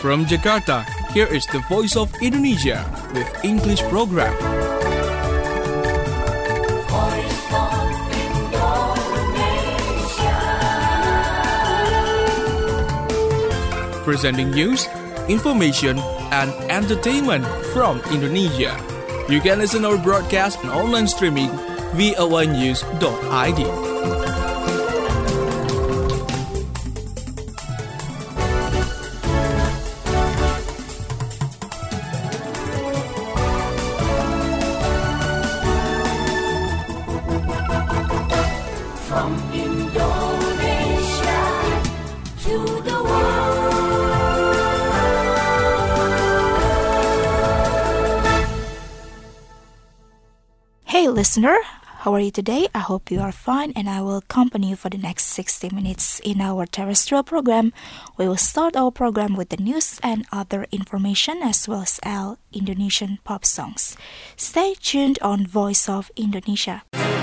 From Jakarta, here is the Voice of Indonesia with English program. Voice of Indonesia. Presenting news, information, and entertainment from Indonesia. You can listen our broadcast and online streaming voanews.id. From Indonesia to the world. Hey listener, how are you today? I hope you are fine and I will accompany you for the next 60 minutes in our terrestrial program. We will start our program with the news and other information as well as our Indonesian pop songs. Stay tuned on Voice of Indonesia.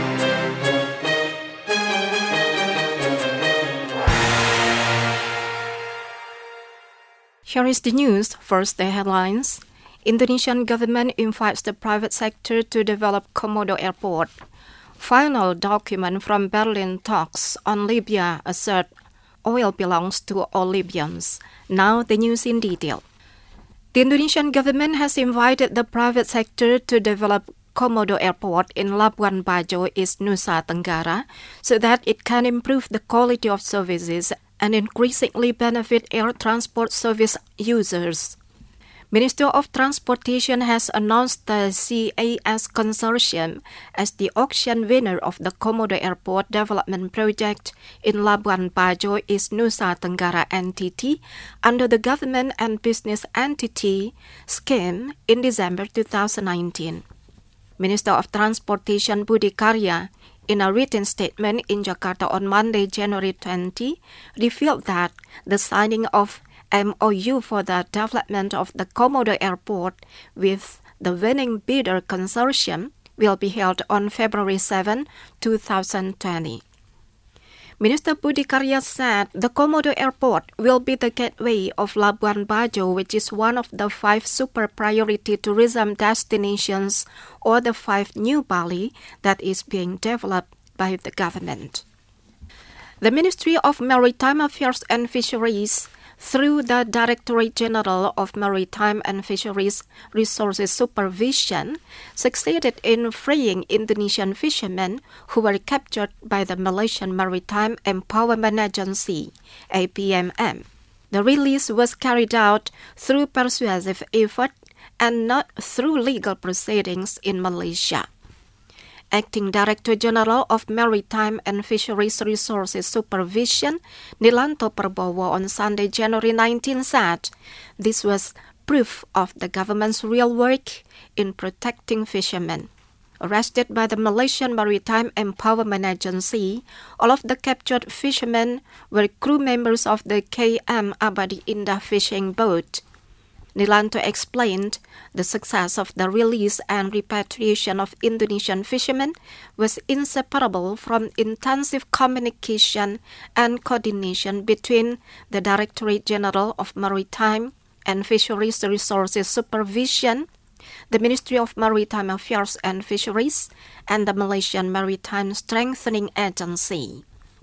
Here is the news. First, the headlines. Indonesian government invites the private sector to develop Komodo Airport. Final document from Berlin talks on Libya assert oil belongs to all Libyans. Now the news in detail. The Indonesian government has invited the private sector to develop Komodo Airport in Labuan Bajo, East Nusa Tenggara, so that it can improve the quality of services and increasingly benefit air transport service users. Ministry of Transportation has announced the CAS Consortium as the auction winner of the Komodo Airport development project in Labuan Bajo, East Nusa Tenggara NTT under the Government and Business Entity scheme in December 2019. Minister of Transportation Budi Karya, in a written statement in Jakarta on Monday, January 20, revealed that the signing of MOU for the development of the Komodo Airport with the winning bidder consortium will be held on February 7, 2020. Minister Budi Karya said the Komodo Airport will be the gateway of Labuan Bajo, which is one of the 5 super priority tourism destinations or the 5 New Bali that is being developed by the government. The Ministry of Maritime Affairs and Fisheries, through the Directorate General of Maritime and Fisheries Resources Supervision, succeeded in freeing Indonesian fishermen who were captured by the Malaysian Maritime Empowerment Agency, APMM. The release was carried out through persuasive effort and not through legal proceedings in Malaysia. Acting Director General of Maritime and Fisheries Resources Supervision, Nilanto Perbowo, on Sunday, January 19, said this was proof of the government's real work in protecting fishermen. Arrested by the Malaysian Maritime Empowerment Agency, all of the captured fishermen were crew members of the KM Abadi Indah fishing boat. Nilanto explained the success of the release and repatriation of Indonesian fishermen was inseparable from intensive communication and coordination between the Directorate General of Maritime and Fisheries Resources Supervision, the Ministry of Maritime Affairs and Fisheries, and the Malaysian Maritime Strengthening Agency.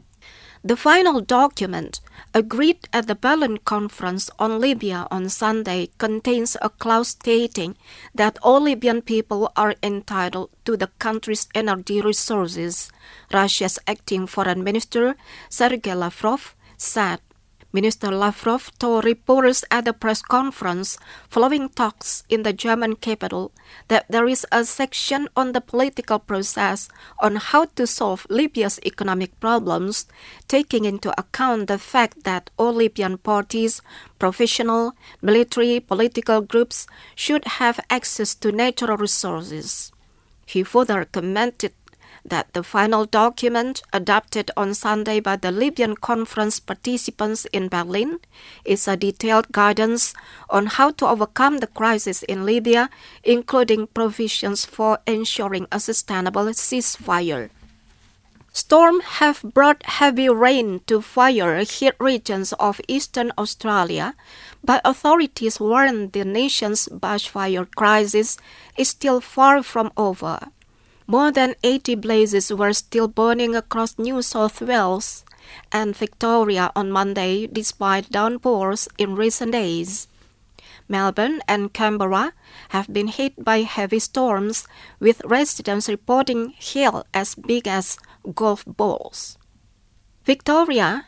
The final document, agreed at the Berlin Conference on Libya on Sunday, contains a clause stating that all Libyan people are entitled to the country's energy resources, Russia's acting foreign minister, Sergei Lavrov, said. Minister Lavrov told reporters at the press conference following talks in the German capital that there is a section on the political process on how to solve Libya's economic problems, taking into account the fact that all Libyan parties, professional, military, political groups should have access to natural resources. He further commented that the final document, adopted on Sunday by the Libyan conference participants in Berlin, is a detailed guidance on how to overcome the crisis in Libya, including provisions for ensuring a sustainable ceasefire. Storms have brought heavy rain to fire-hit regions of eastern Australia, but authorities warn the nation's bushfire crisis is still far from over. More than 80 blazes were still burning across New South Wales and Victoria on Monday despite downpours in recent days. Melbourne and Canberra have been hit by heavy storms, with residents reporting hail as big as golf balls. Victoria,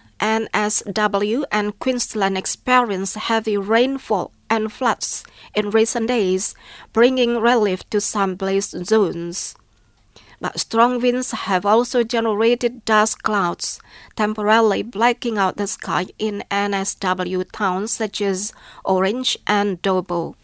NSW, and Queensland experienced heavy rainfall and floods in recent days, bringing relief to some blaze zones. But strong winds have also generated dust clouds, temporarily blacking out the sky in NSW towns such as Orange and Dobbo.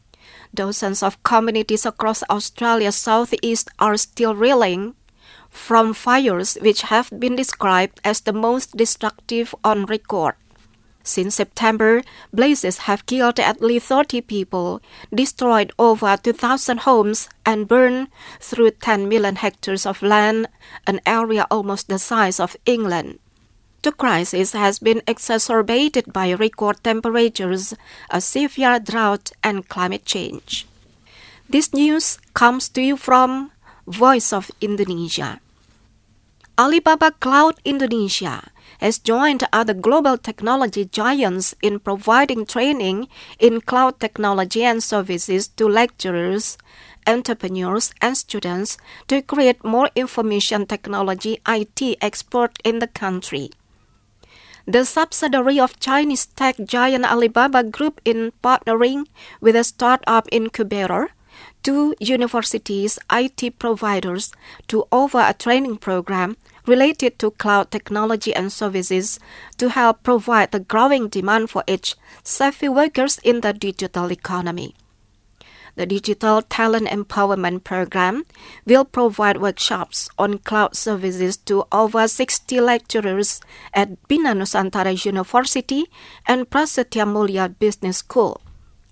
Dozens of communities across Australia's southeast are still reeling from fires which have been described as the most destructive on record. Since September, blazes have killed at least 30 people, destroyed over 2,000 homes, and burned through 10 million hectares of land, an area almost the size of England. The crisis has been exacerbated by record temperatures, a severe drought, and climate change. This news comes to you from Voice of Indonesia. Alibaba Cloud Indonesia has joined other global technology giants in providing training in cloud technology and services to lecturers, entrepreneurs, and students to create more information technology IT experts in the country. The subsidiary of Chinese tech giant Alibaba Group, in partnering with a startup incubator, two universities IT providers, to offer a training program related to cloud technology and services to help provide the growing demand for edge-savvy workers in the digital economy. The Digital Talent Empowerment Program will provide workshops on cloud services to over 60 lecturers at Bina Nusantara University and Prasetya Mulia Business School.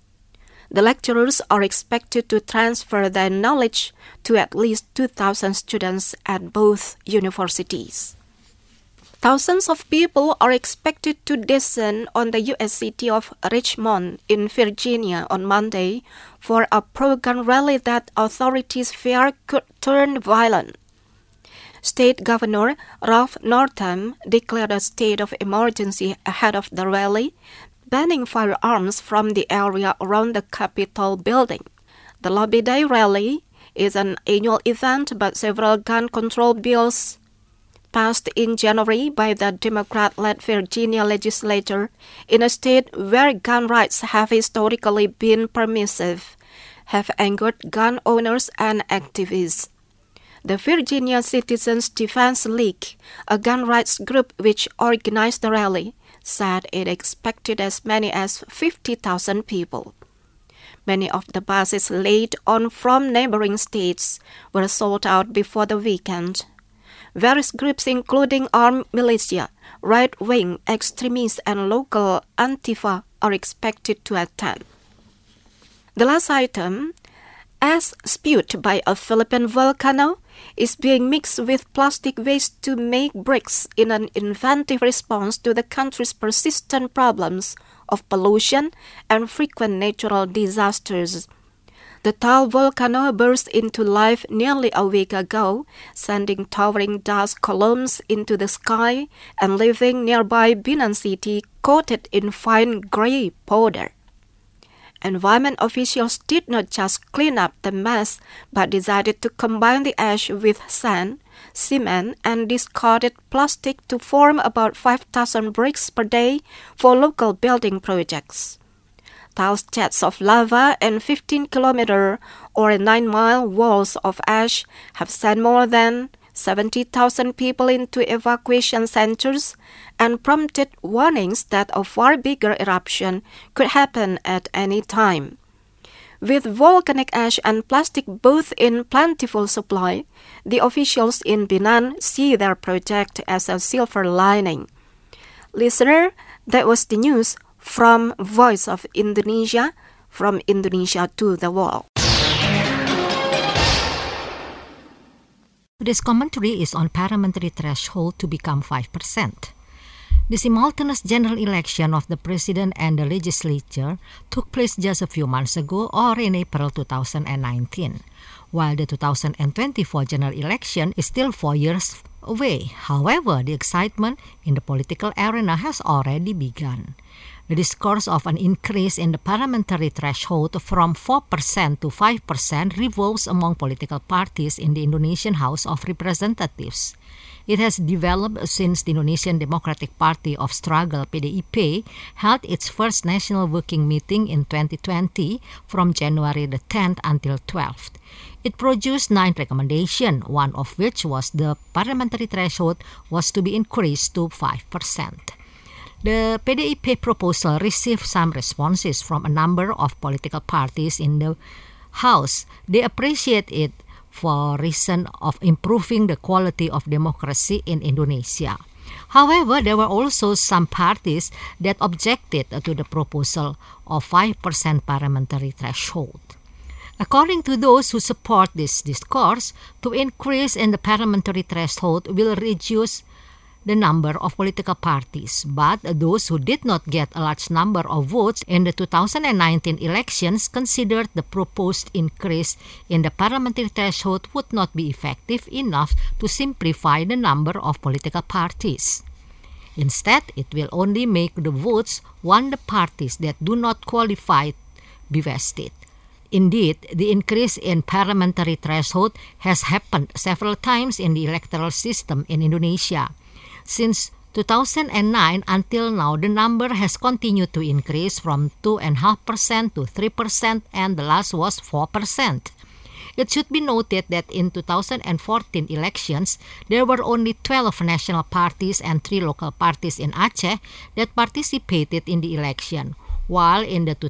The lecturers are expected to transfer their knowledge to at least 2,000 students at both universities. Thousands of people are expected to descend on the U.S. city of Richmond in Virginia on Monday for a pro-gun rally that authorities fear could turn violent. State Governor Ralph Northam declared a state of emergency ahead of the rally, banning firearms from the area around the Capitol building. The Lobby Day rally is an annual event, but several gun control bills passed in January by the Democrat-led Virginia legislature in a state where gun rights have historically been permissive, have angered gun owners and activists. The Virginia Citizens Defense League, a gun rights group which organized the rally, said it expected as many as 50,000 people. Many of the buses laid on from neighboring states were sold out before the weekend. Various groups including armed militia, right-wing extremists, and local Antifa are expected to attend. The last item, ash spewed by a Philippine volcano, is being mixed with plastic waste to make bricks in an inventive response to the country's persistent problems of pollution and frequent natural disasters. The Taal volcano burst into life nearly a week ago, sending towering dust columns into the sky and leaving nearby Binan City coated in fine gray powder. Environment officials did not just clean up the mess, but decided to combine the ash with sand, cement, and discarded plastic to form about 5,000 bricks per day for local building projects. Tall jets of lava and 15-kilometer or 9-mile walls of ash have sent more than 70,000 people into evacuation centers and prompted warnings that a far bigger eruption could happen at any time. With volcanic ash and plastic both in plentiful supply, the officials in Binan see their project as a silver lining. Listener, that was the news from Voice of Indonesia, from Indonesia to the world. Today's commentary is on parliamentary threshold to become 5%. The simultaneous general election of the president and the legislature took place just a few months ago, or in April 2019, while the 2024 general election is still 4 years away. However, the excitement in the political arena has already begun. The discourse of an increase in the parliamentary threshold from 4% to 5% revolves among political parties in the Indonesian House of Representatives. It has developed since the Indonesian Democratic Party of Struggle (PDIP) held its first national working meeting in 2020 from January the 10th until 12th. It produced 9 recommendations, one of which was the parliamentary threshold was to be increased to 5%. The PDIP proposal received some responses from a number of political parties in the House. They appreciate it for reason of improving the quality of democracy in Indonesia. However, there were also some parties that objected to the proposal of 5% parliamentary threshold. According to those who support this discourse, to increase in the parliamentary threshold will reduce the number of political parties, but those who did not get a large number of votes in the 2019 elections considered the proposed increase in the parliamentary threshold would not be effective enough to simplify the number of political parties. Instead, it will only make the votes won the parties that do not qualify be vested. Indeed, the increase in parliamentary threshold has happened several times in the electoral system in Indonesia. Since 2009 until now, the number has continued to increase from 2.5% to 3%, and the last was 4%. It should be noted that in 2014 elections, there were only 12 national parties and 3 local parties in Aceh that participated in the election, while in the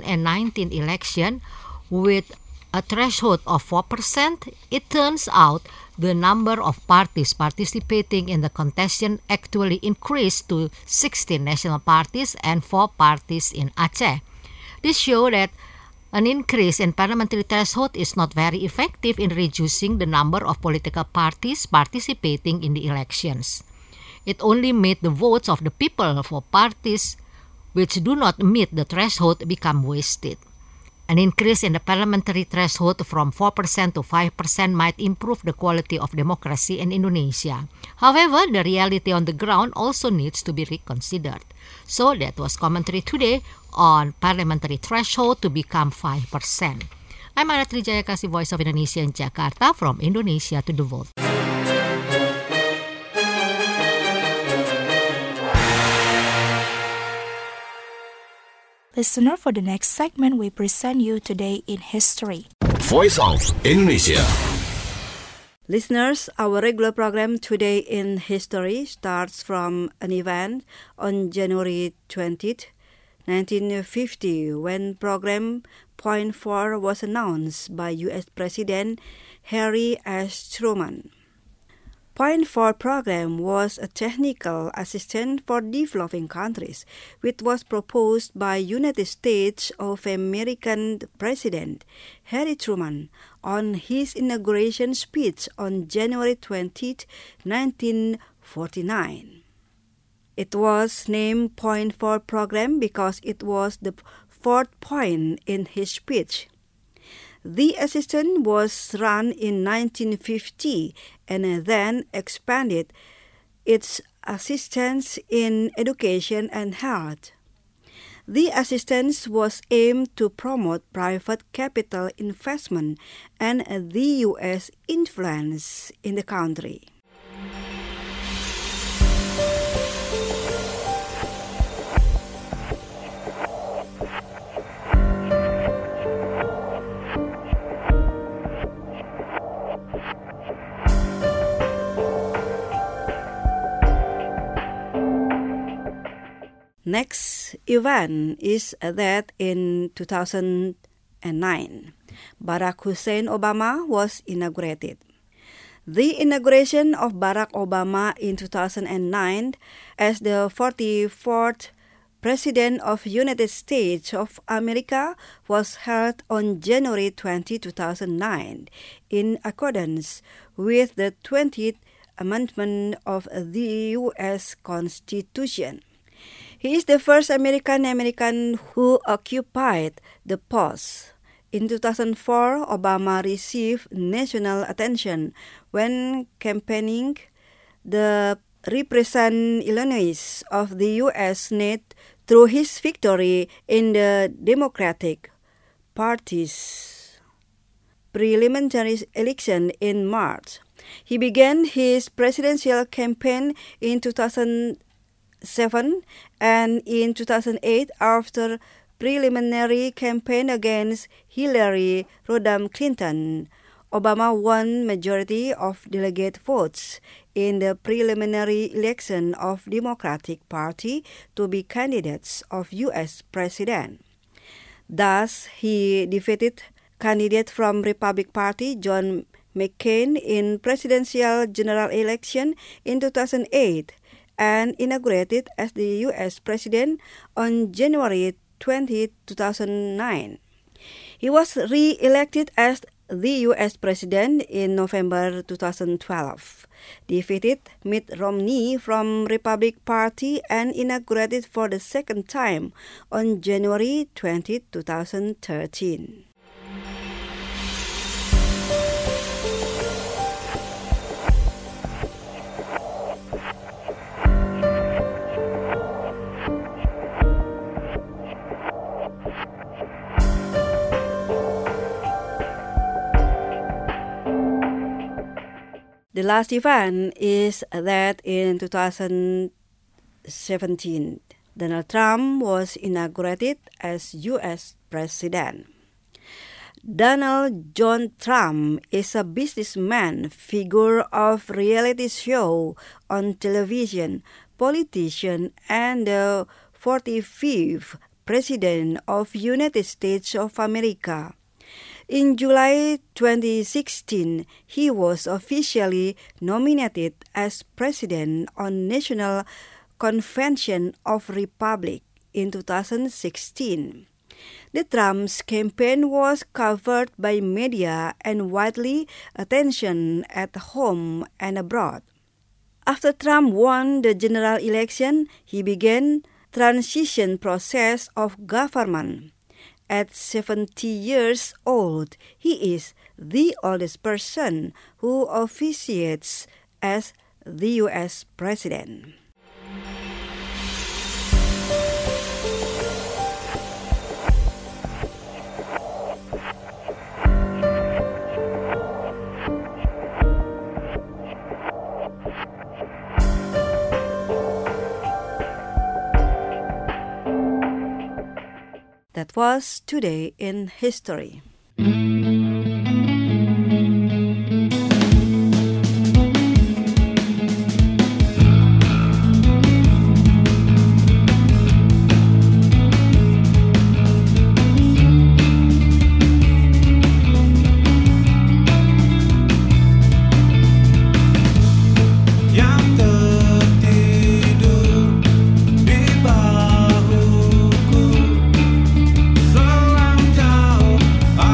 2019 election, with a threshold of 4%, it turns out the number of parties participating in the contestation actually increased to 16 national parties and 4 parties in Aceh. This shows that an increase in parliamentary threshold is not very effective in reducing the number of political parties participating in the elections. It only made the votes of the people for parties which do not meet the threshold become wasted. An increase in the parliamentary threshold from 4% to 5% might improve the quality of democracy in Indonesia. However, the reality on the ground also needs to be reconsidered. So that was commentary today on parliamentary threshold to become 5%. I'm Ana Trijayakasi, Voice of Indonesia in Jakarta, from Indonesia to the world. Listener, for the next segment, we present you Today in History. Voice of Indonesia. Listeners, our regular program Today in History starts from an event on January 20th, 1950, when program Point 4 was announced by U.S. President Harry S. Truman. Point 4 program was a technical assistance for developing countries, which was proposed by United States of American President Harry Truman on his inauguration speech on January 20, 1949. It was named Point 4 program because it was the 4th point in his speech. The assistance was run in 1950 and then expanded its assistance in education and health. The assistance was aimed to promote private capital investment and the U.S. influence in the country. Next event is that in 2009, Barack Hussein Obama was inaugurated. The inauguration of Barack Obama in 2009 as the 44th President of United States of America was held on January 20, 2009, in accordance with the 20th Amendment of the U.S. Constitution. He is the first American who occupied the post. In 2004, Obama received national attention when campaigning the represent Illinois of the U.S. Senate through his victory in the Democratic Party's preliminary election in March. He began his presidential campaign in 2007 and in 2008 after preliminary campaign against Hillary Rodham Clinton. Obama won majority of delegate votes in the preliminary election of Democratic Party to be candidates of U.S. President. Thus, he defeated candidate from Republican Party John McCain in presidential general election in 2008 and inaugurated as the U.S. President on January 20, 2009. He was re-elected as the U.S. President in November 2012, defeated Mitt Romney from Republican Party and inaugurated for the second time on January 20, 2013. The last event is that in 2017, Donald Trump was inaugurated as U.S. President. Donald John Trump is a businessman, figure of reality show on television, politician, and the 45th President of United States of America. In July 2016, he was officially nominated as president on National Convention of Republic in 2016. The Trump's campaign was covered by media and widely attention at home and abroad. After Trump won the general election, he began transition process of government. At 70 years old, he is the oldest person who officiates as the U.S. President. That was Today in History. Selang jauh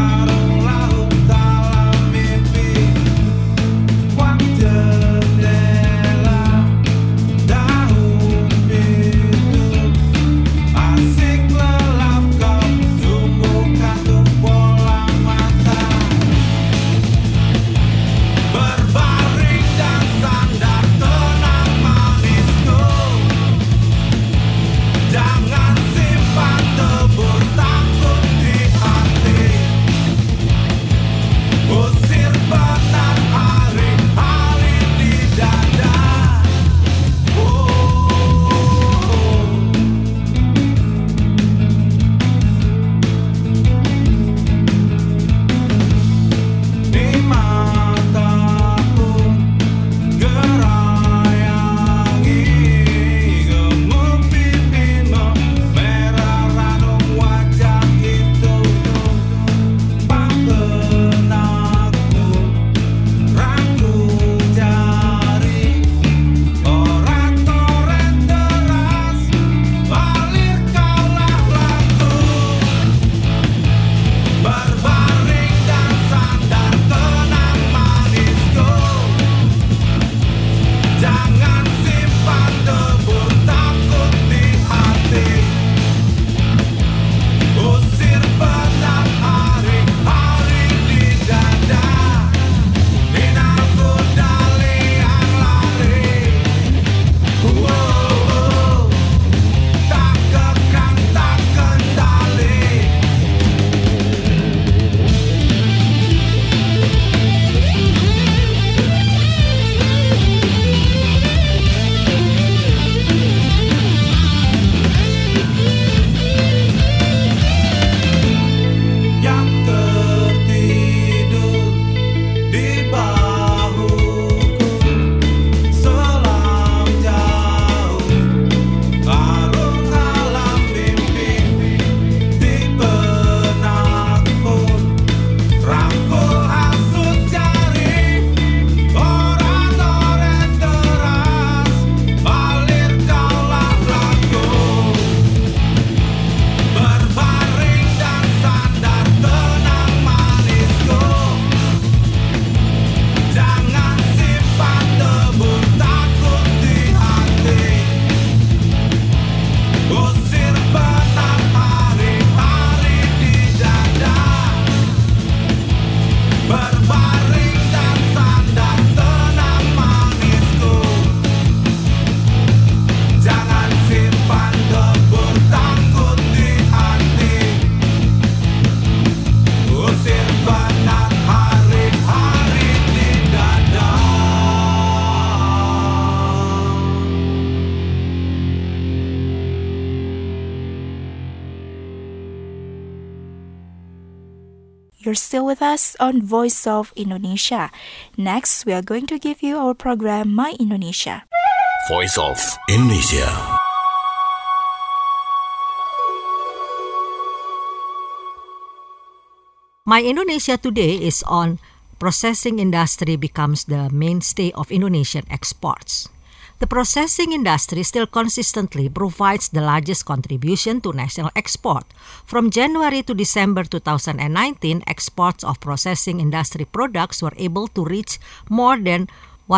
you're still with us on Voice of Indonesia. Next, we are going to give you our program My Indonesia. Voice of Indonesia. My Indonesia today is on processing industry becomes the mainstay of Indonesian exports. The processing industry still consistently provides the largest contribution to national export. From January to December 2019, exports of processing industry products were able to reach more than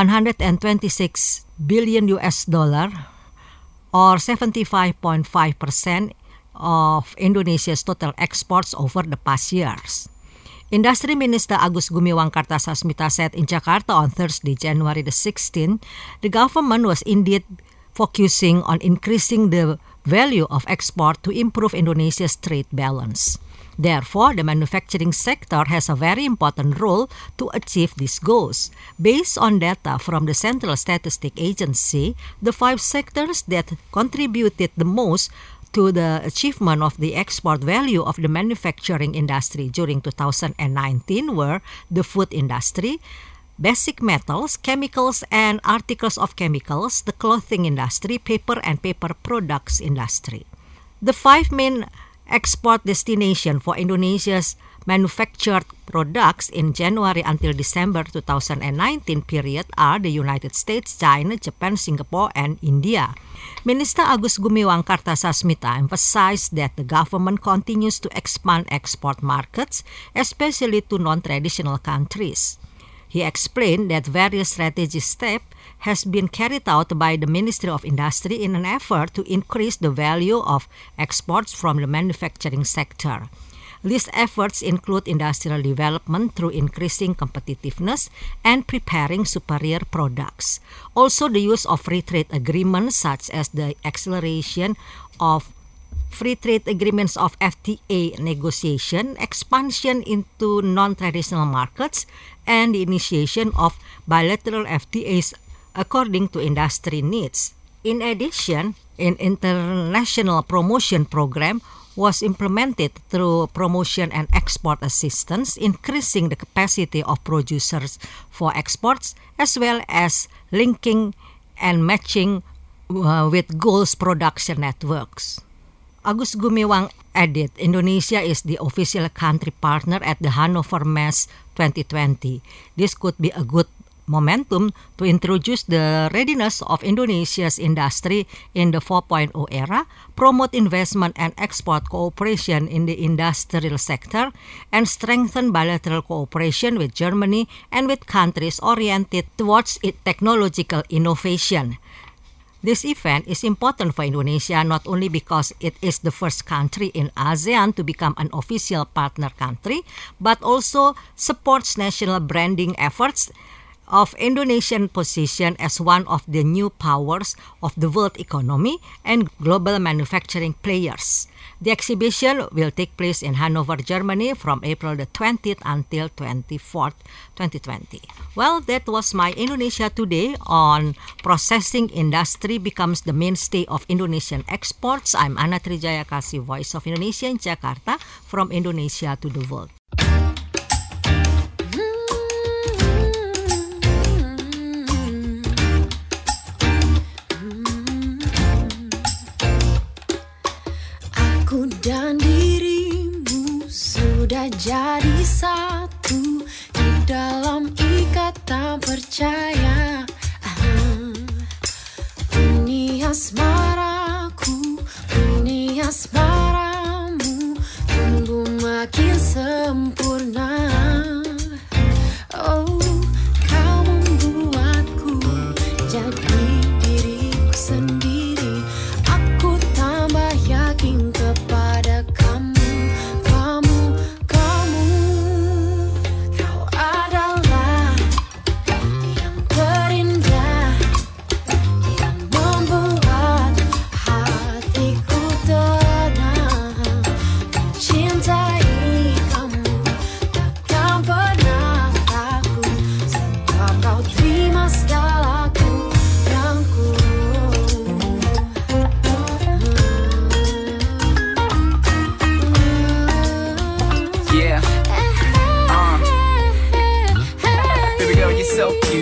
126 billion US dollar or 75.5% of Indonesia's total exports over the past years. Industry Minister Agus Gumiwang Kartasasmita said in Jakarta on Thursday, January the 16th, the government was indeed focusing on increasing the value of export to improve Indonesia's trade balance. Therefore, the manufacturing sector has a very important role to achieve these goals. Based on data from the Central Statistic Agency, the 5 sectors that contributed the most to the achievement of the export value of the manufacturing industry during 2019 were the food industry, basic metals, chemicals and articles of chemicals, the clothing industry, paper and paper products industry. The 5 main export destinations for Indonesia's manufactured products in January until December 2019 period are the United States, China, Japan, Singapore, and India. Minister Agus Gumiwang Kartasasmita emphasized that the government continues to expand export markets, especially to non-traditional countries. He explained that various strategic steps has been carried out by the Ministry of Industry in an effort to increase the value of exports from the manufacturing sector. These efforts include industrial development through increasing competitiveness and preparing superior products. Also, the use of free trade agreements such as the acceleration of free trade agreements of FTA negotiation, expansion into non-traditional markets, and the initiation of bilateral FTAs according to industry needs. In addition, an international promotion program was implemented through promotion and export assistance, increasing the capacity of producers for exports, as well as linking and matching with goals production networks. Agus Gumiwang added, Indonesia is the official country partner at the Hanover Messe 2020. This could be a good momentum to introduce the readiness of Indonesia's industry in the 4.0 era, promote investment and export cooperation in the industrial sector, and strengthen bilateral cooperation with Germany and with countries oriented towards technological innovation. This event is important for Indonesia not only because it is the first country in ASEAN to become an official partner country, but also supports national branding efforts of Indonesian position as one of the new powers of the world economy and global manufacturing players. The exhibition will take place in Hanover, Germany from April the 20th until 24th, 2020. Well, that was my Indonesia today on processing industry becomes the mainstay of Indonesian exports. I'm Ana Trijayakasi, Voice of Indonesia in Jakarta, from Indonesia to the world. Dan dirimu sudah jadi satu di dalam ikatan percaya. Bunyi asmaraku, bunyi asmaramu tumbuh makin sempurna. Oh, kau membuatku jadi diriku sendiri. Aku tambah yakin kepada kamu, kamu, kamu. Kau adalah yang terindah, yang membuat hatiku tenang. Mencintai kamu takkan pernah takut, sebab kau terima segala kurangku. Yeah.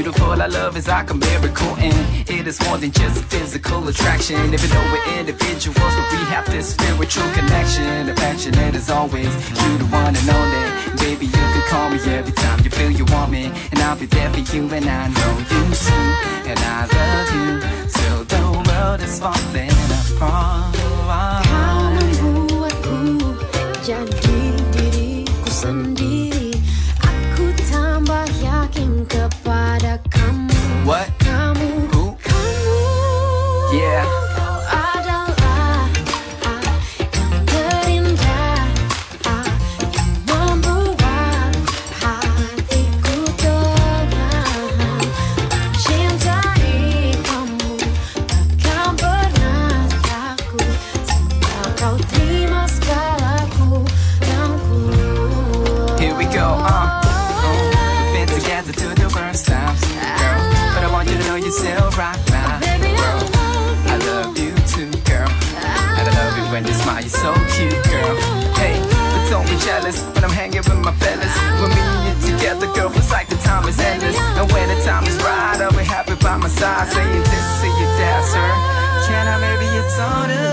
beautiful. Our love is like a miracle, and it is more than just physical attraction. Even though we're individuals, but we have this spiritual connection. Affectionate as always, you the one and only. Baby, you can call me every time you feel you want me, and I'll be there for you, and I know you too. And I love you till the world is falling apart. Kau membuatku jadi diriku sendiri. Aku tambah yakin kepada kamu. What? Kamu, Who? kamu. Yeah. Kau adalah yang terindah, yang membuat hatiku tenang. Cintai kamu takkan pernah takut, sebab kau terima segalaku dan ku. Here we go, been together to the worst times, girl. But I want you to know you're still right now, girl. I love you too, girl. And I love it when you smile, you're so cute, girl. Hey, but don't be jealous when I'm hanging with my fellas. When me and you together, girl, it's like the time is endless. And when the time is right, I'll be happy by my side, saying this to your dad, sir. Can I maybe your daughter?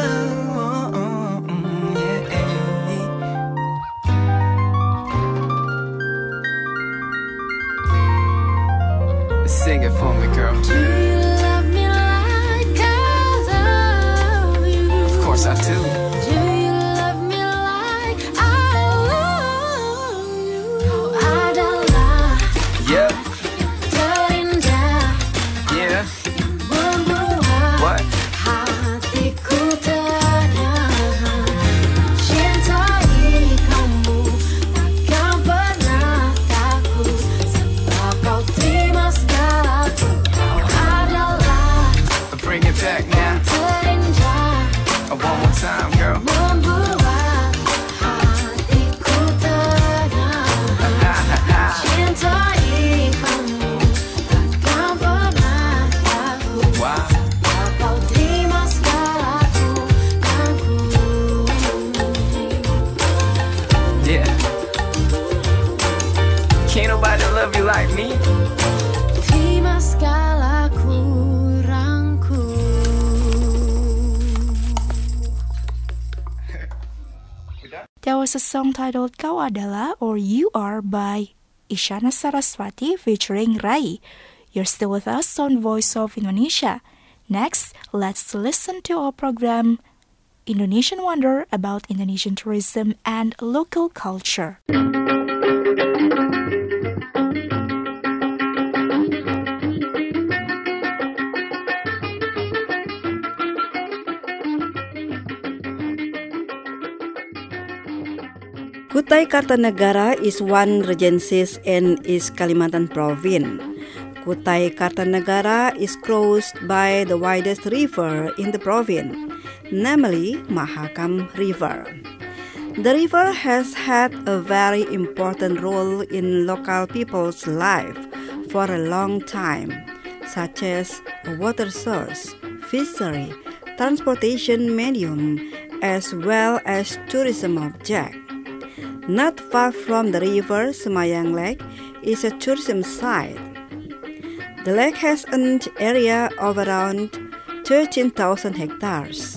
Sing it for me, girl. Do you love me like I love you? Of course I do. Do you love me like I love you? Kau adalah Yeah, yang terindah, yeah. membuat What? hatiku tenang. Cintai kamu takkan pernah takut, sebab kau terima segalaku. Kau adalah Bring it back now. terindah, One more time, girl. membuat hatiku tenang. Cintai kamu takkan pernah takut, Wow. sebab kau terima segalaku dan ku. Yeah. Can't nobody love you like me. Terima segala kurangku. There was a song titled Kau Adalah or You Are by Isyana Saraswati featuring Rai. You're still with us on Voice of Indonesia. Next, let's listen to our program Indonesian Wonder about Indonesian tourism and local culture. Kutai Kartanegara is one regency in East Kalimantan Province. Kutai Kartanegara is crossed by the widest river in the province, namely Mahakam River. The river has had a very important role in local people's life for a long time, such as a water source, fishery, transportation medium, as well as tourism object. Not far from the river, Semayang Lake is a tourism site. The lake has an area of around 13,000 hectares.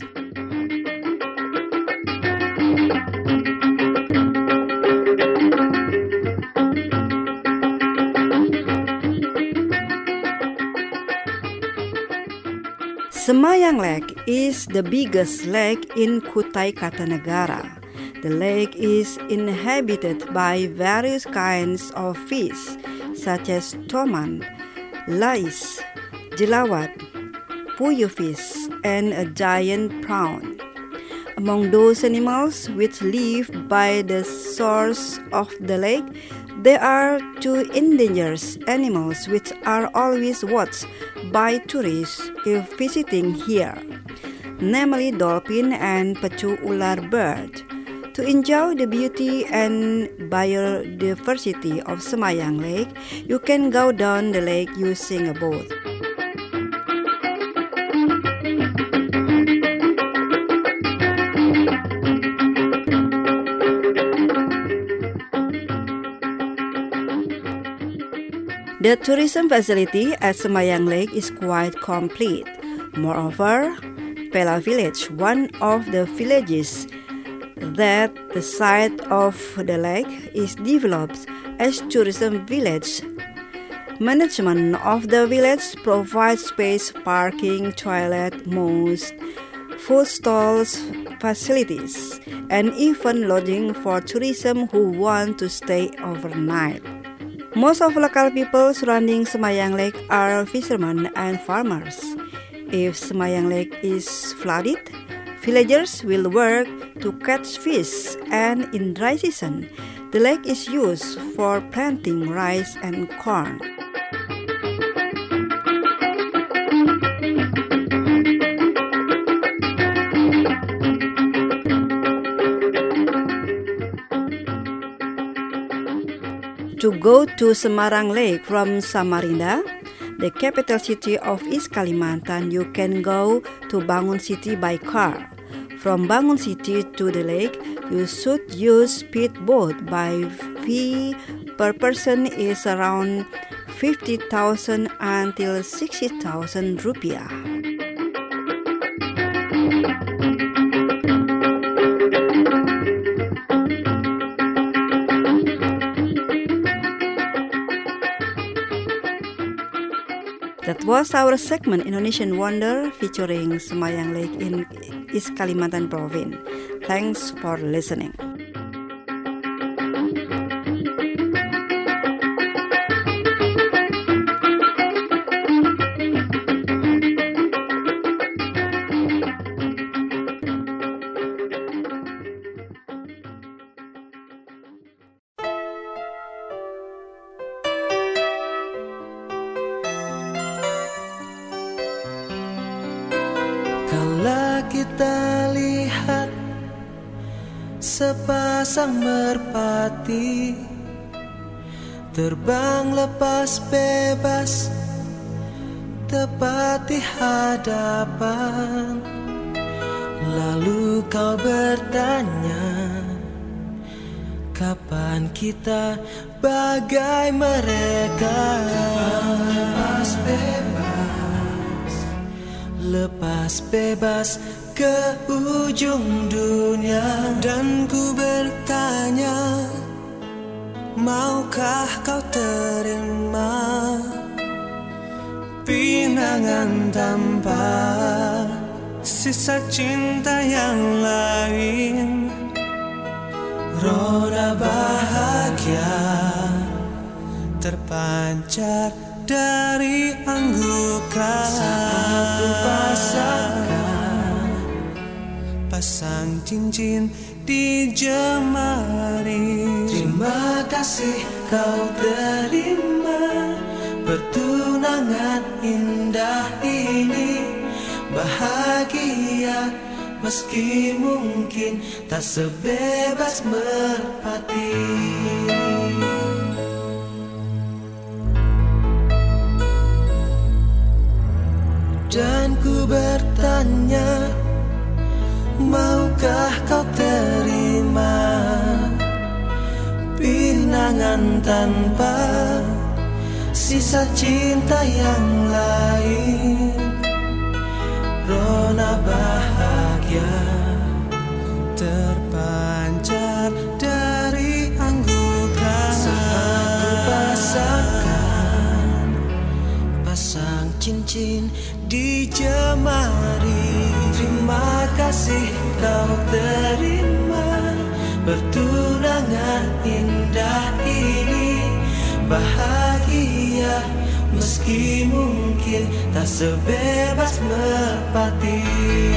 Semayang Lake is the biggest lake in Kutai Kartanegara. The lake is inhabited by various kinds of fish, such as toman, lais, jelawat, puyuh fish, and a giant prawn. Among those animals which live by the source of the lake, there are two endangered animals which are always watched by tourists if visiting here, namely dolphin and pecu ular bird. To enjoy the beauty and biodiversity of Semayang Lake, you can go down the lake using a boat. The tourism facility at Semayang Lake is quite complete. Moreover, Pela Village, one of the villages that the site of the lake is developed as tourism village. Management of the village provides space, parking, toilet, most food stalls, facilities, and even lodging for tourism who want to stay overnight. Most of local people surrounding Semayang Lake are fishermen and farmers. If Semayang Lake is flooded, villagers will work to catch fish, and in dry season, the lake is used for planting rice and corn. To go to Semarang Lake from Samarinda, the capital city of East Kalimantan, you can go to Bangun City by car. From Bangun City to the lake, you should use speedboat. By fee per person is around 50,000 until 60,000 rupiah. That was our segment Indonesian Wonder featuring Semayang Lake in East Kalimantan Province. Thanks for listening. Kala kita lihat sepasang merpati terbang lepas bebas tepat di hadapan. Lalu kau bertanya, kapan kita bagai mereka? Lepas bebas, lepas bebas ke ujung dunia. Dan ku bertanya, maukah kau terima pinangan tanpa sisa cinta yang lain? Roda bahagia terpancar dari anggukan saat ku pasang cincin di jemari. Terima kasih kau terima pertunangan indah ini. Bahagia meski mungkin tak sebebas merpati. Dan ku bertanya, maukah kau terima pinangan tanpa sisa cinta yang lain? Rona bahagia terpancar dari anggukan saat ku pasang cincin di jemari. Terima kasih kau terima pertunangan indah ini. Bahagia meski mungkin tak sebebas merpati.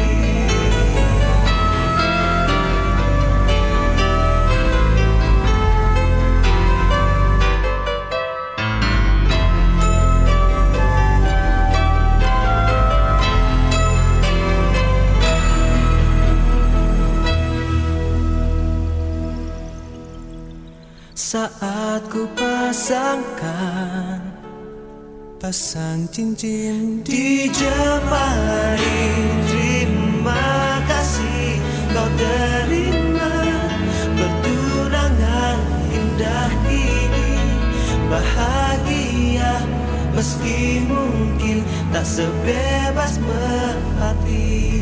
Saat ku pasang cincin di jemari. Terima kasih kau terima pertunangan indah ini. Bahagia meski mungkin tak sebebas merpati.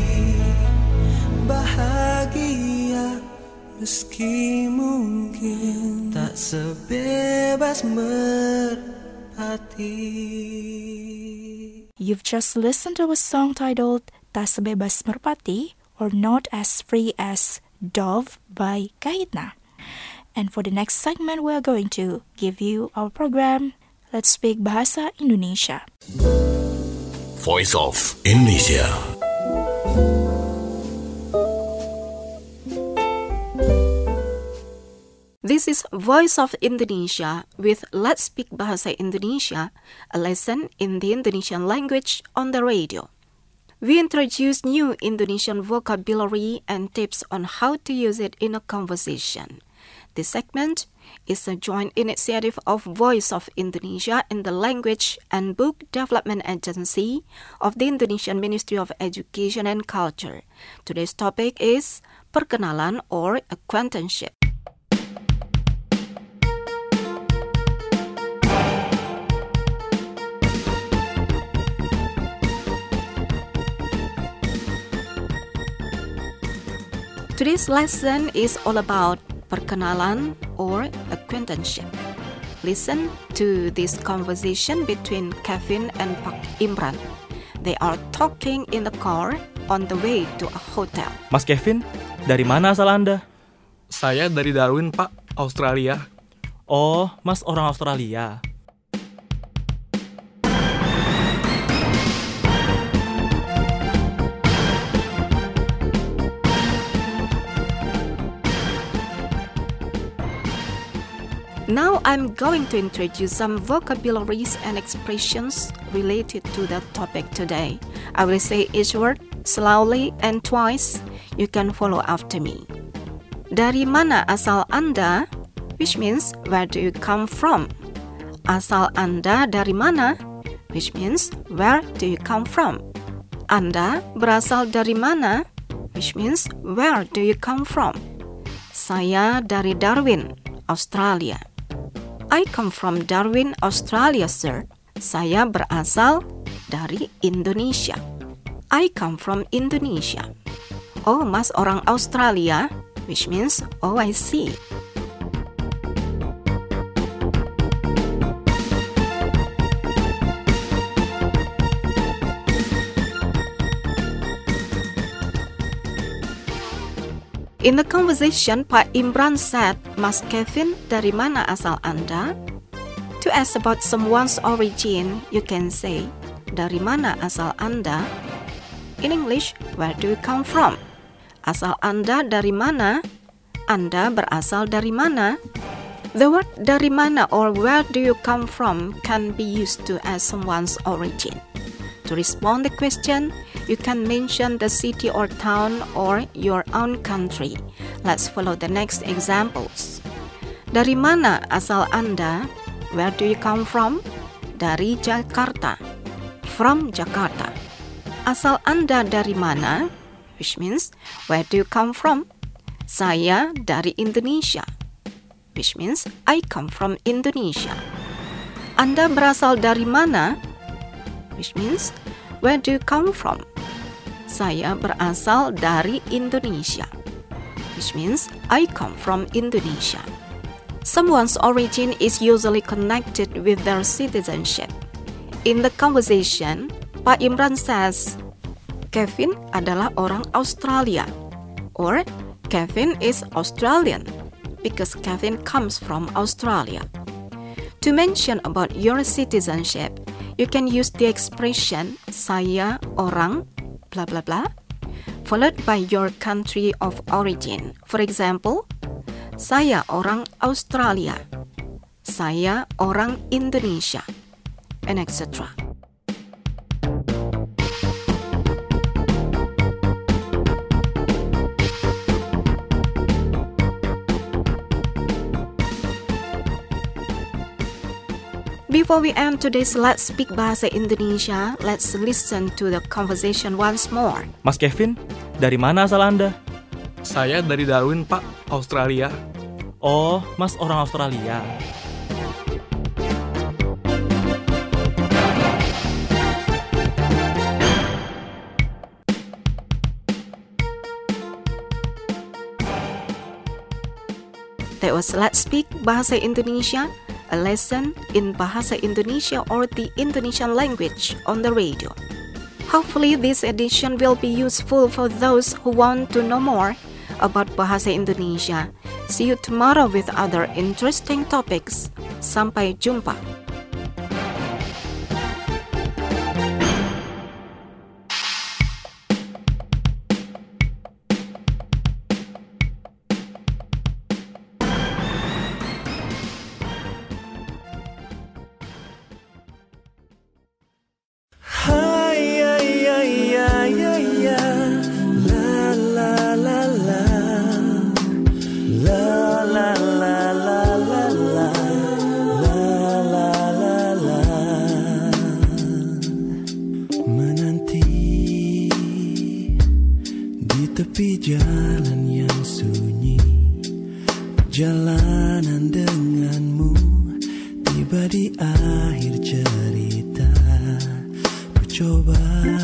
Bahagia meski mungkin tak sebebas merpati. You've just listened to a song titled Tak Sebebas Merpati or Not as Free as Dove by Kahitna. And for the next segment, we are going to give you our program Let's Speak Bahasa Indonesia. Voice of Indonesia. This is Voice of Indonesia with Let's Speak Bahasa Indonesia, a lesson in the Indonesian language on the radio. We introduce new Indonesian vocabulary and tips on how to use it in a conversation. This segment is a joint initiative of Voice of Indonesia and the Language and Book Development Agency of the Indonesian Ministry of Education and Culture. Today's topic is perkenalan or acquaintanceship. Today's lesson is all about perkenalan or acquaintanceship. Listen to this conversation between Kevin and Pak Imran. They are talking in the car on the way to a hotel. Mas Kevin, dari mana asal Anda? Saya dari Darwin, Pak, Australia. Oh, Mas orang Australia. Now I'm going to introduce some vocabularies and expressions related to the topic today. I will say each word slowly and twice. You can follow after me. Dari mana asal Anda? Which means where do you come from? Asal Anda dari mana? Which means where do you come from? Anda berasal dari mana? Which means where do you come from? Saya dari Darwin, Australia. I come from Darwin, Australia, sir. Saya berasal dari Indonesia. I come from Indonesia. Oh, Mas orang Australia, which means, oh, I see. In the conversation, Pak Imran said, Mas Kevin, dari mana asal Anda? To ask about someone's origin, you can say, dari mana asal Anda? In English, where do you come from? Asal Anda dari mana? Anda berasal dari mana? The word dari mana or where do you come from can be used to ask someone's origin. To respond the question, you can mention the city or town or your own country. Let's follow the next examples. Dari mana asal Anda? Where do you come from? Dari Jakarta. From Jakarta. Asal Anda dari mana? Which means, where do you come from? Saya dari Indonesia. Which means, I come from Indonesia. Anda berasal dari mana? Which means, where do you come from? Saya berasal dari Indonesia. Which means, I come from Indonesia. Someone's origin is usually connected with their citizenship. In the conversation, Pak Imran says, Kevin adalah orang Australia. Or, Kevin is Australian, because Kevin comes from Australia. To mention about your citizenship, you can use the expression saya orang blah blah blah followed by your country of origin. For example, saya orang Australia, saya orang Indonesia, and etc. Before we end today's Let's Speak Bahasa Indonesia, let's listen to the conversation once more. Mas Kevin, dari mana asal Anda? Saya dari Darwin, Pak, Australia. Oh, Mas orang Australia. let's speak Bahasa Indonesia, a lesson in Bahasa Indonesia or the Indonesian language on the radio. Hopefully this edition will be useful for those who want to know more about Bahasa Indonesia. See you tomorrow with other interesting topics. Sampai jumpa. Tepi jalan yang sunyi, perjalanan denganmu, tiba di akhir cerita. Ku coba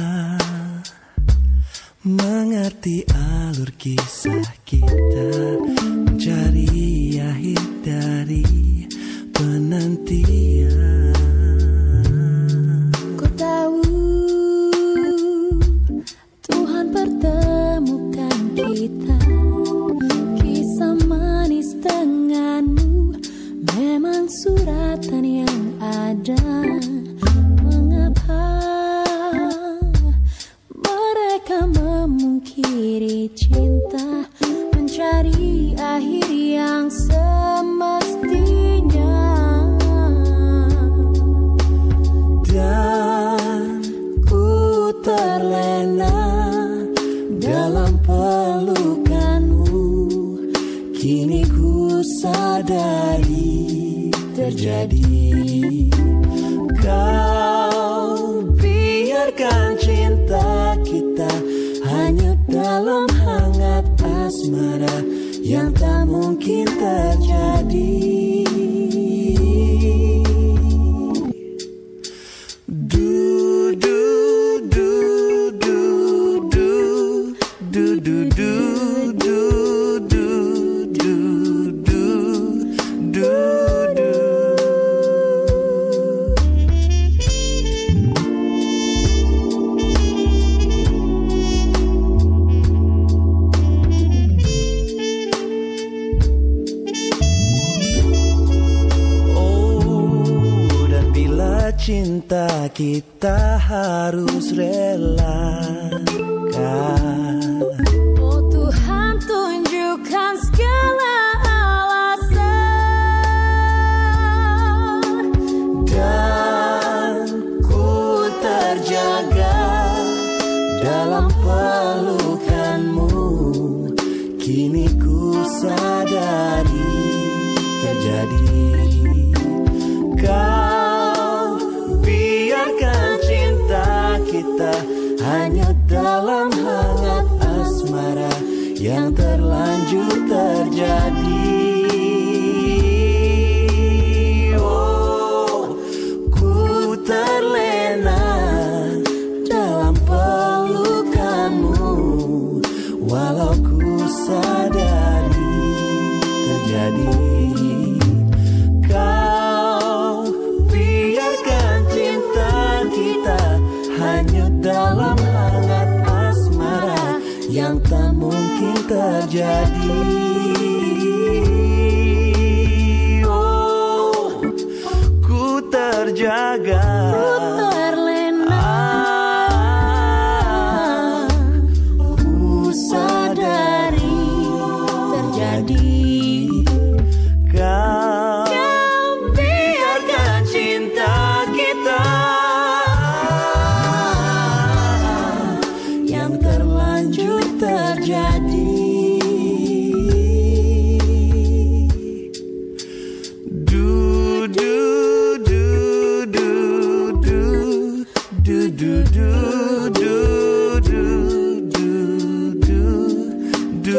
mengerti alur kisah kita, mencari akhir dari penantian. Ku tahu Tuhan pertemukan kita, kisah manis denganmu memang suratan yang ada. Mengapa mereka memungkiri cinta, mencari akhir yang semestinya? Dan ku terlena dalam pelukanmu, kini ku sadari terjadi. Kau biarkan cinta kita hanyut dalam hangat asmara yang tak mungkin terjadi. Cinta kita harus relakan. Oh Tuhan, tunjukkan segala alasan, dan ku terjaga dalam pelukanmu, kini ku sadari terjadi. Kau biarkan cinta kita hanyut dalam hangat asmara yang terlanjur terjadi. Oh, ku terlena dalam pelukanmu, walau ku sadari terjadi. Dalam hangat asmara yang tak mungkin terjadi. Oh, ku terjaga, ku terlena, ku sadari terjadi. Kau biarkan cinta kita terjadi. Du du du du du du du du du du du du du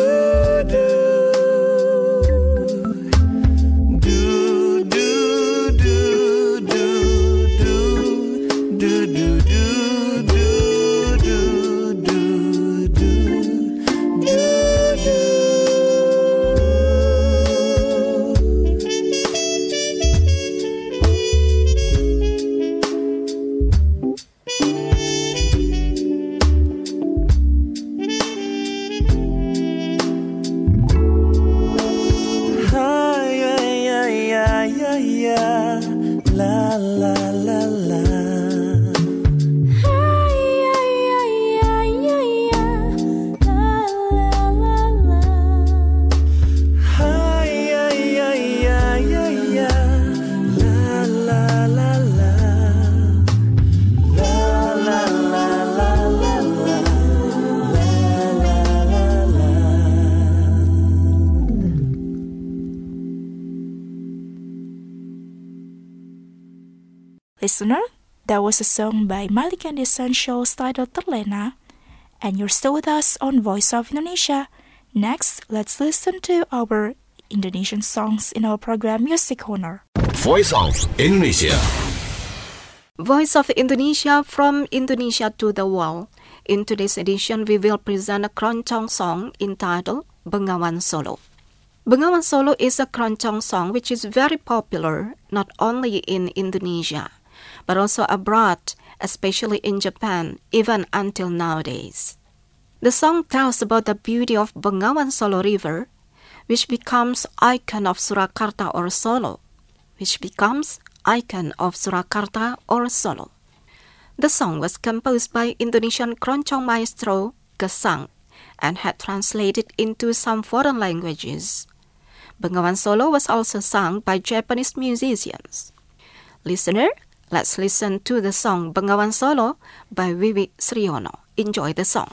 Listener, that was a song by Malik and the Essentials titled Terlena, and you're still with us on Voice of Indonesia. Next, let's listen to our Indonesian songs in our program Music Corner. Voice of Indonesia. Voice of Indonesia from Indonesia to the world. In today's edition, we will present a keroncong song entitled Bengawan Solo. Bengawan Solo is a keroncong song which is very popular not only in Indonesia, but also abroad, especially in Japan, even until nowadays. The song tells about the beauty of Bengawan Solo River, which becomes icon of Surakarta or Solo, which becomes icon of Surakarta or Solo. The song was composed by Indonesian keroncong maestro Gesang and had translated into some foreign languages. Bengawan Solo was also sung by Japanese musicians. Listener, let's listen to the song Bengawan Solo by Wiwik Sriono. Enjoy the song.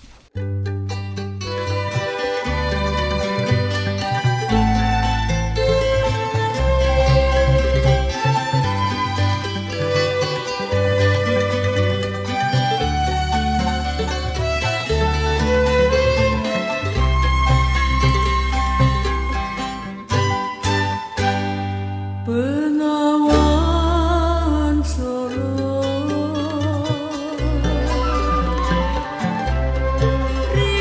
Bengawan Solo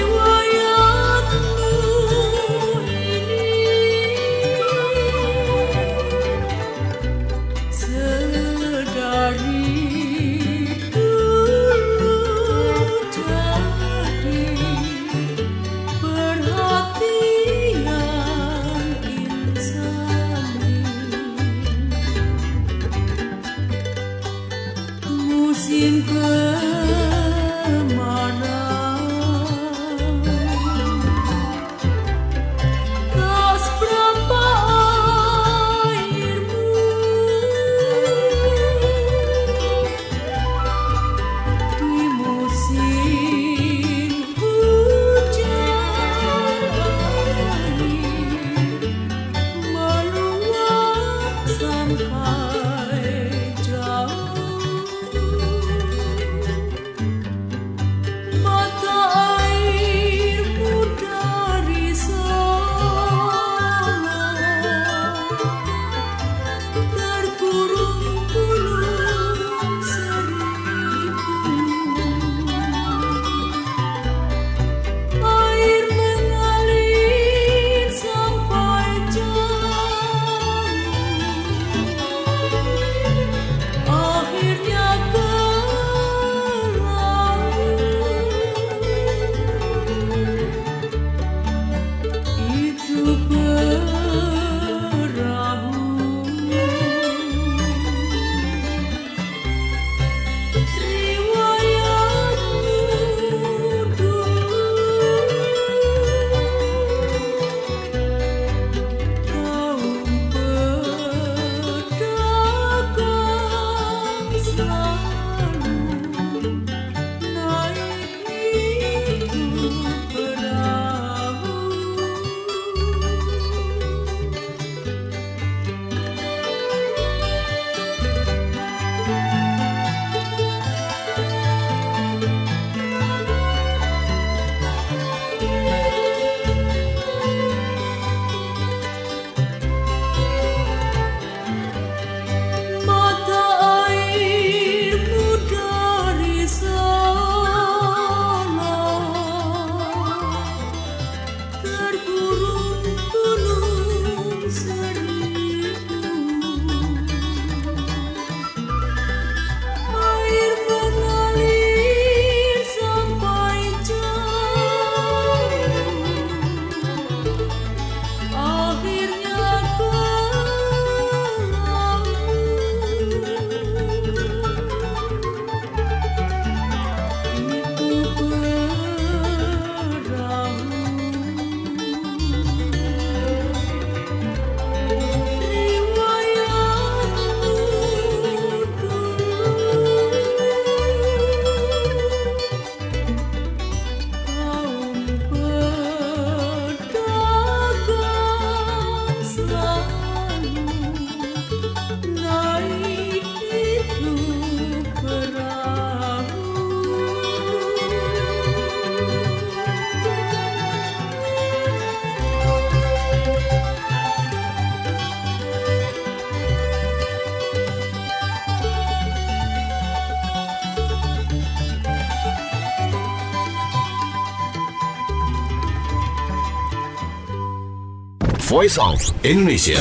Voice of Indonesia.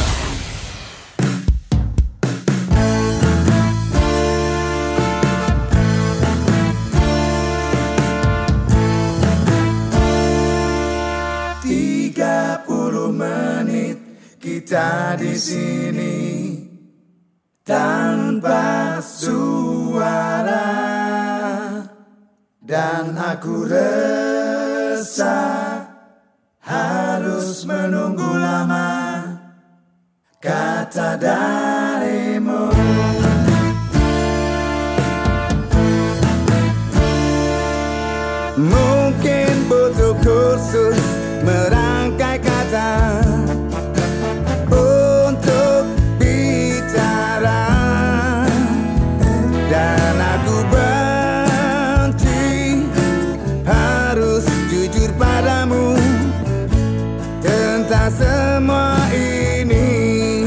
Kita di sini tanpa suara, dan aku resah harus menunggu lama kata darimu. Mungkin butuh kursus merangkai kata untuk bicara, dan aku benci harus jujur padamu tentang semua ini.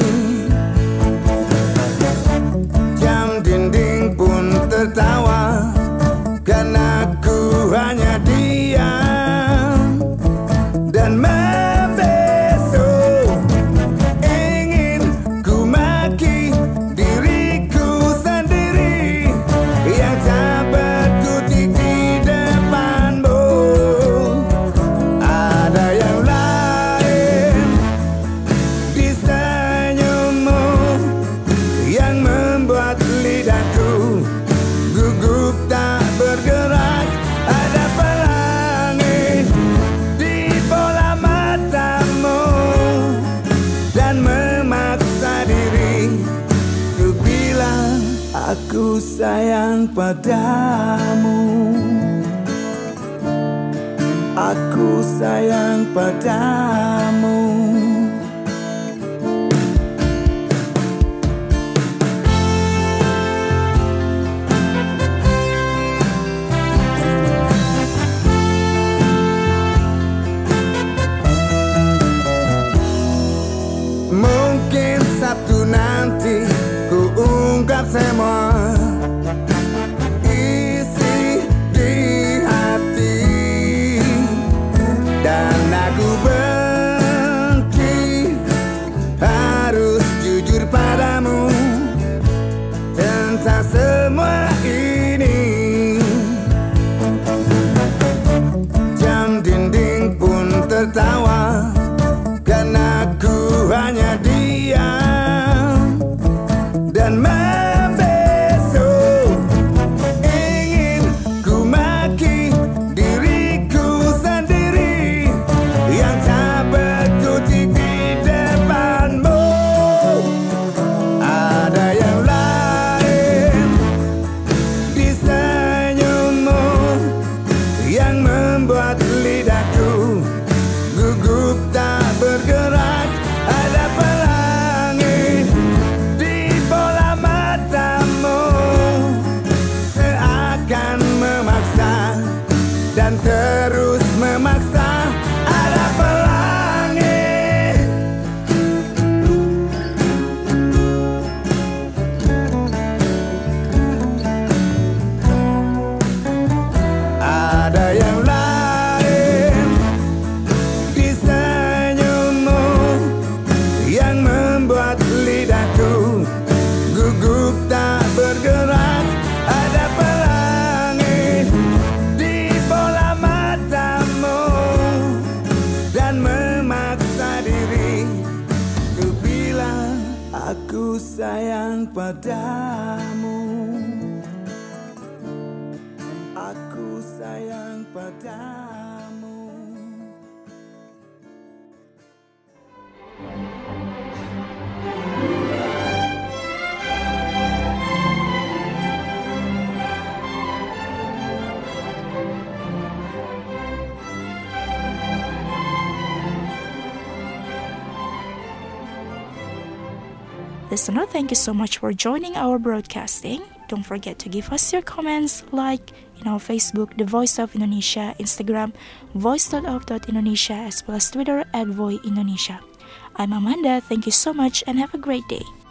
Jam dinding pun tertawa karena aku hanya diam dan aku sayang padamu, aku sayang padamu. Mungkin Sabtu nanti ku ungkap semua isi di hati, dan aku benci harus jujur padamu tentang semua ini. Jam dinding pun tertawa karena aku hanya diam dan membesuk. Ingin ku maki diriku sendiri yang tak berkutik di depanmu. Ada yang lain di senyummu yang membuat lidahku gugup tak bergerak. Ada pelangi di bola matamu, seakan memaksa dan terus memaksa. Ada pelangi. Ada yang lain di senyummu yang membuat lidahku gugup tak bergerak. Ada pelangi di bola matamu dan memaksa diri untuk bilang aku sayang padamu, aku sayang padamu. Listener, thank you so much for joining our broadcasting. Don't forget to give us your comments, like in our Facebook, The Voice of Indonesia, Instagram, voice.of.indonesia, as well as Twitter @voindonesia. I'm Amanda. Thank you so much and have a great day.